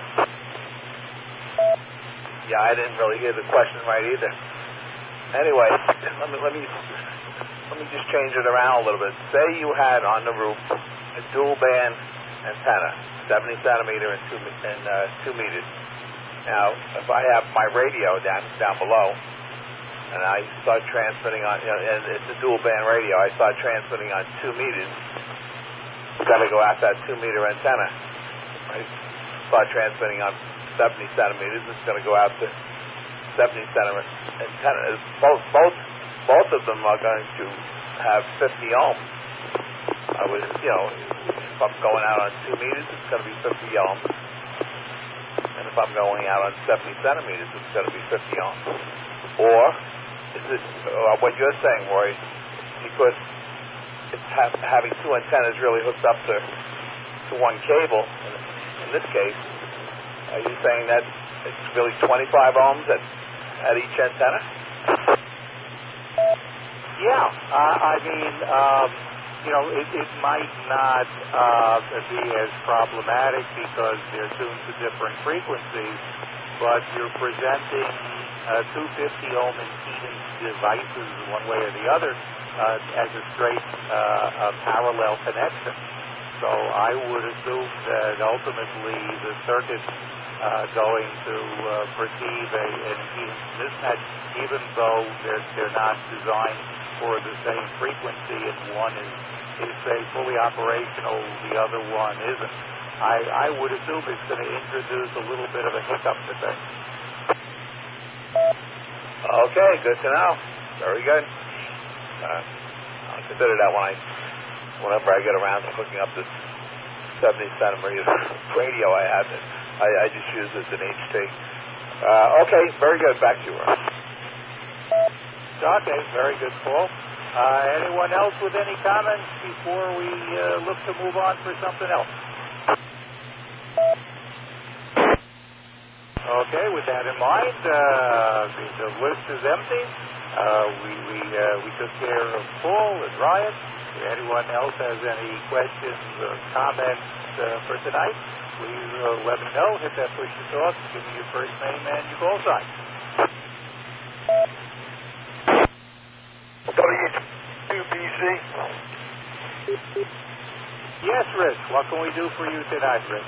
Yeah, I didn't really hear the question right either. Anyway, let me let me let me just change it around a little bit. Say you had on the roof a dual band antenna, seventy centimeter and two and uh, two meters. Now, if I have my radio down down below, and I start transmitting on, you know, and it's a dual band radio, I start transmitting on two meters. It's got to go out that two meter antenna. I start transmitting on seventy centimeters. It's going to go out to seventy centimeter antenna. Both both both of them are going to have fifty ohms. I would, you know, if I'm going out on two meters, it's going to be fifty ohms. And if I'm going out on seventy centimeters, it's going to be fifty ohms. Or, is this, uh, what you're saying, Roy, because it's ha- having two antennas really hooked up to to one cable. In this case, are you saying that it's really twenty-five ohms at, at each antenna? Yeah, uh, I mean, um, you know, it, it might not uh, be as problematic because they're tuned to different frequencies, but you're presenting uh, two hundred fifty ohm impedance devices one way or the other uh, as a straight uh, uh, parallel connection. So I would assume that ultimately the circuit's uh, going to uh, perceive a, an impedance mismatch, even though they're, they're not designed for the same frequency, and one is, is say, fully operational, the other one isn't. I, I would assume it's going to introduce a little bit of a hiccup to things. Okay, good to know. Very good. Uh, I'll consider that when I, whenever I get around to hooking up this seventy centimeter radio I have. I, I just use it as an H T. Uh, okay, very good. Back to you, Ron. Okay, very good, Paul. Uh, anyone else with any comments before we uh, look to move on for something else? Okay, with that in mind, uh, the, the list is empty. Uh, we we uh, we took care of Paul and Ryan. If anyone else has any questions or comments uh, for tonight, please uh, let me know. Hit that push to talk. Give me your first name and your call sign. W two B C. Yes, Rich. What can we do for you tonight, Rich?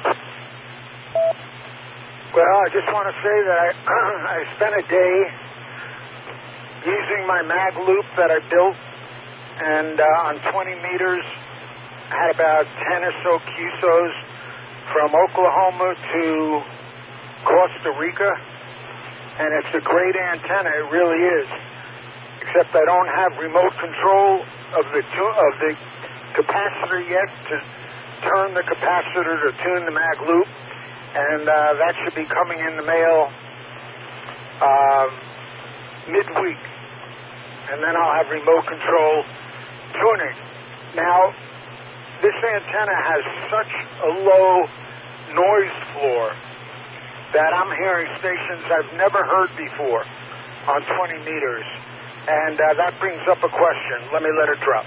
Well, I just want to say that I, I spent a day using my mag loop that I built, and uh, on twenty meters, had about ten or so Q S Os from Oklahoma to Costa Rica, and it's a great antenna. It really is. Except I don't have remote control of the tu- of the capacitor yet to turn the capacitor to tune the mag loop, and uh, that should be coming in the mail um, midweek, and then I'll have remote control tuning. Now, this antenna has such a low noise floor that I'm hearing stations I've never heard before on twenty meters. And uh, that brings up a question. Let me let it drop.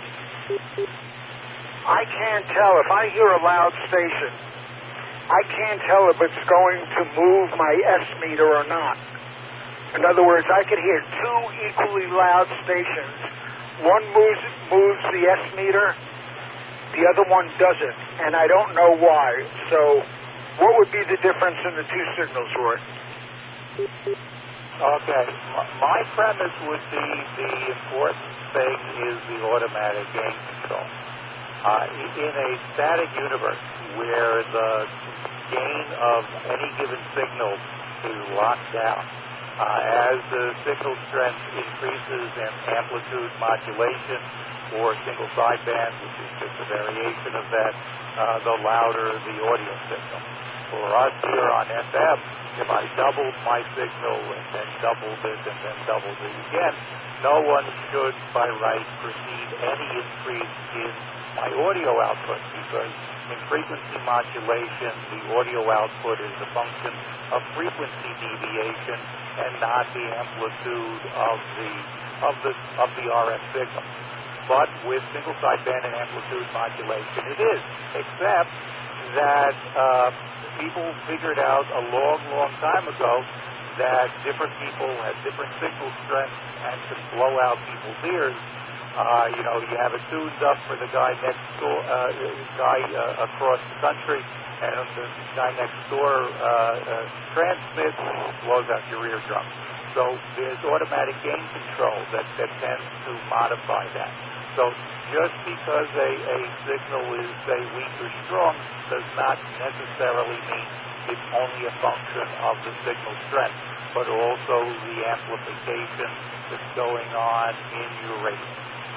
I can't tell. If I hear a loud station, I can't tell if it's going to move my S meter or not. In other words, I could hear two equally loud stations. One moves, moves the S meter, the other one doesn't, and I don't know why. So what would be the difference in the two signals, Roy? Okay, my premise would be the important thing is the automatic gain control. Uh, in a static universe where the gain of any given signal is locked down, uh, as the signal strength increases in amplitude modulation or single sideband, which is just a variation of that, uh, the louder the audio signal. For us here on F M, if I doubled my signal and then doubled it and then doubled it again, no one should by right perceive any increase in my audio output, because in frequency modulation, the audio output is a function of frequency deviation and not the amplitude of the of the of the R F signal. But with single sideband and amplitude modulation, it is, except that uh, people figured out a long, long time ago that different people have different signal strengths and can blow out people's ears. Uh, you know, you have it tuned up for the guy next door, uh, guy uh, across the country, and the guy next door uh, uh, transmits and blows out your eardrum. So there's automatic gain control that, that tends to modify that. So just because a, a signal is, say, weak or strong does not necessarily mean it's only a function of the signal strength, but also the amplification that's going on in your radio.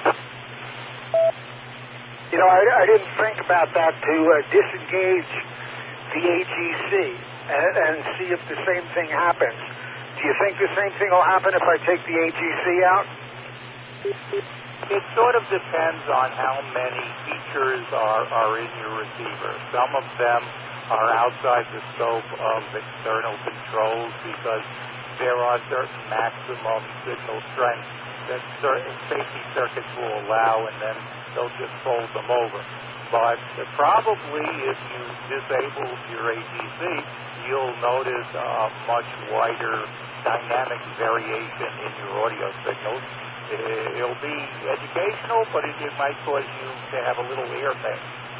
You know, I, I didn't think about that to uh, disengage the A G C and, and see if the same thing happens. Do you think the same thing will happen if I take the A G C out? it sort of depends on how many features are, are in your receiver. Some of them are outside the scope of external controls because there are certain maximum signal strengths that certain safety circuits will allow, and then they'll just fold them over. But probably if you disable your A G C, you'll notice a much wider dynamic variation in your audio signals. It'll be educational, but it, it might cause you to have a little ear pain.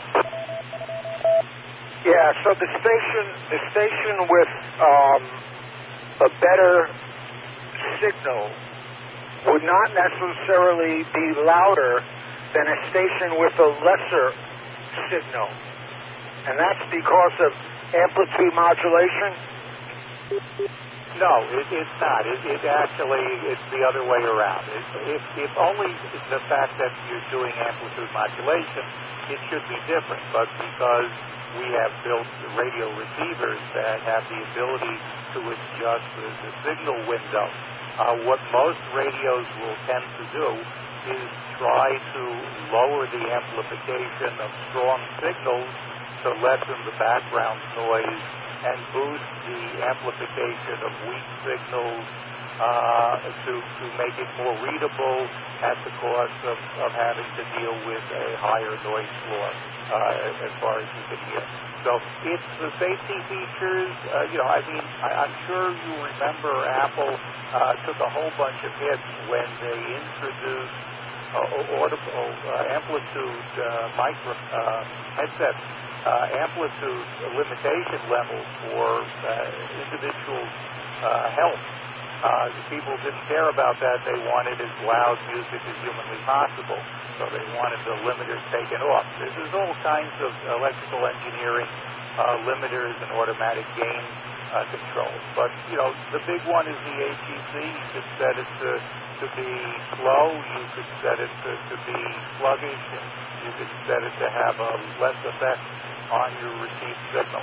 Yeah, so the station, the station with um, a better signal would not necessarily be louder than a station with a lesser signal. And that's because of amplitude modulation? No, it, it's not. It, it actually, it's the other way around. It, if, if only the fact that you're doing amplitude modulation, it should be different. But because we have built radio receivers that have the ability to adjust the, the signal window, uh, what most radios will tend to do is try to lower the amplification of strong signals to lessen the background noise and boost the amplification of weak signals uh, to, to make it more readable at the cost of, of having to deal with a higher noise floor uh, as far as you can hear. So it's the safety features. Uh, you know, I mean, I, I'm sure you remember Apple uh, took a whole bunch of hits when they introduced uh, audible uh, amplitude uh, micro uh, headsets. Uh, amplitude limitation levels for uh, individual uh, health. Uh, people didn't care about that. They wanted as loud music as humanly possible, so they wanted the limiters taken off. There's all kinds of electrical engineering uh, limiters and automatic gain uh, controls. But, you know, the big one is the A G C. You could set it to, to be slow. You could set it to, to be sluggish. And you could set it to have a less effect on your received signal.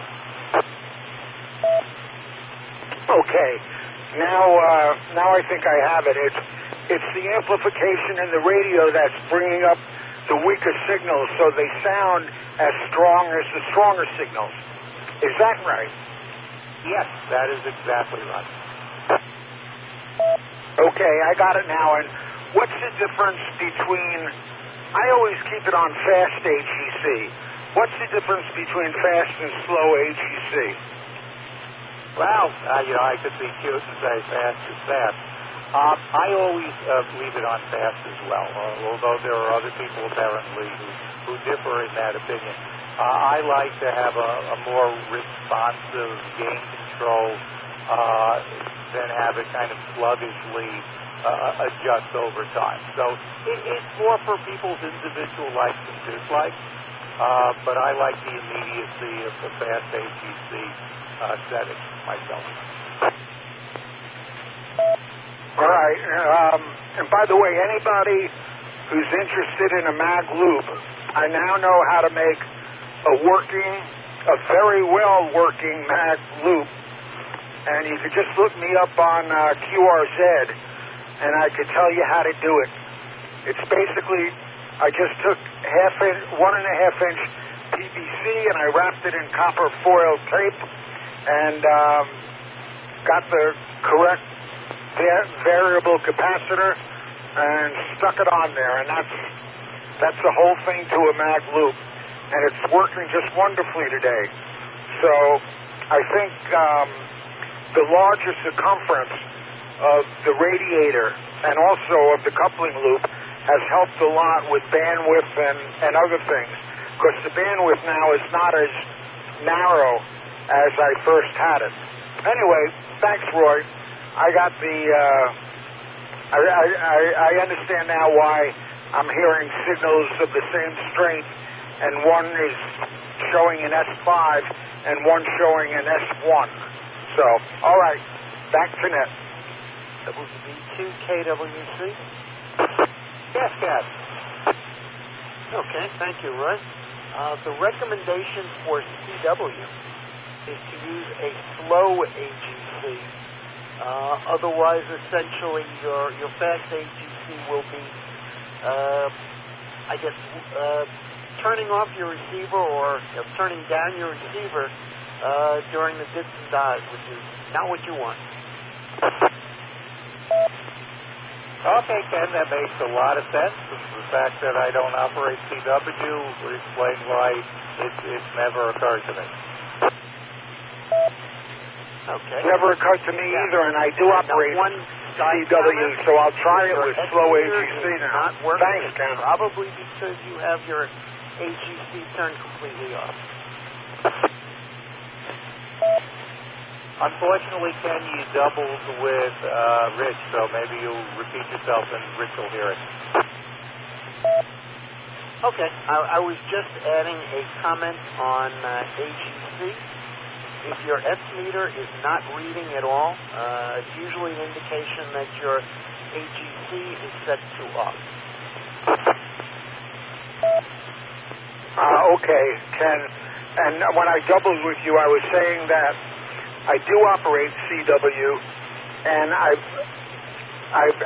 Okay. Now, uh, now I think I have it. It's it's the amplification in the radio that's bringing up the weaker signals, so they sound as strong as the stronger signals. Is that right? Yes, that is exactly right. Okay, I got it now. And what's the difference between? I always keep it on fast A G C. What's the difference between fast and slow A G C? Well, uh, you know, I could be cute and say fast is fast. Um, I always uh, leave it on fast as well, uh, although there are other people apparently who, who differ in that opinion. Uh, I like to have a, a more responsive gain control uh, than have it kind of sluggishly uh, adjust over time. So it, it's more for people's individual likes and dislikes. Uh, but I like the immediacy of the fast A G C uh, setting myself. All right. Um, and by the way, anybody who's interested in a mag loop, I now know how to make a working, a very well working mag loop. And you could just look me up on uh, Q R Z, and I could tell you how to do it. It's basically, I just took half inch, one and a half inch P V C, and I wrapped it in copper foil tape, and um, got the correct va- variable capacitor, and stuck it on there, and that's that's the whole thing to a mag loop, and it's working just wonderfully today. So I think um, the larger circumference of the radiator and also of the coupling loop has helped a lot with bandwidth and, and other things, because the bandwidth now is not as narrow as I first had it. Anyway, thanks, Roy. I got the, uh, I, I, I understand now why I'm hearing signals of the same strength, and one is showing an S five and one showing an S one. So, all right, back to net. W B two K W C. Yes, yes. Okay, thank you, Roy. Uh, the recommendation for C W is to use a slow A G C. Uh, otherwise, essentially, your your fast A G C will be uh, I guess, uh, turning off your receiver or uh, turning down your receiver uh, during the dips and dives, which is not what you want. Okay, Ken, that makes a lot of sense. The fact that I don't operate C W would explain why it, it's never occurred to me. Okay. Never occurred to me Yeah. either, and I do Now, operate one C W, so I'll try it with slow A G C now. Not working. Thanks, Ken. Probably because you have your A G C turned completely off. Unfortunately, Ken, you doubled with uh, Rich, so maybe you'll repeat yourself and Rich will hear it. Okay. I, I was just adding a comment on uh, A G C. If your S meter is not reading at all, uh, it's usually an indication that your A G C is set to off. Uh, okay, Ken. And when I doubled with you, I was saying that I do operate C W, and I've I've